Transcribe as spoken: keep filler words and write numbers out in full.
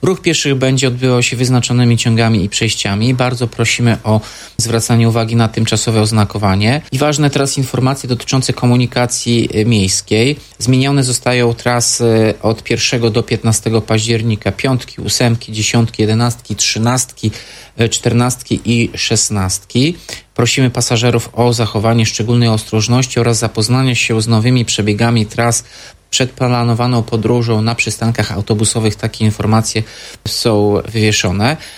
Ruch pieszych będzie odbywał się wyznaczonymi ciągami i przejściami. Bardzo prosimy o zwracanie uwagi na tymczasowe oznakowanie. I ważne teraz informacje dotyczące komunikacji miejskiej. Zmienione zostają trasy od pierwszego do piętnastego października. Piątki, ósemki, dziesiątki, jedenastki, trzynastki, czternastki i szesnastki. Prosimy pasażerów o zachowanie szczególnej ostrożności oraz zapoznanie się z nowymi przebiegami tras przed planowaną podróżą. Na przystankach autobusowych takie informacje są wywieszone.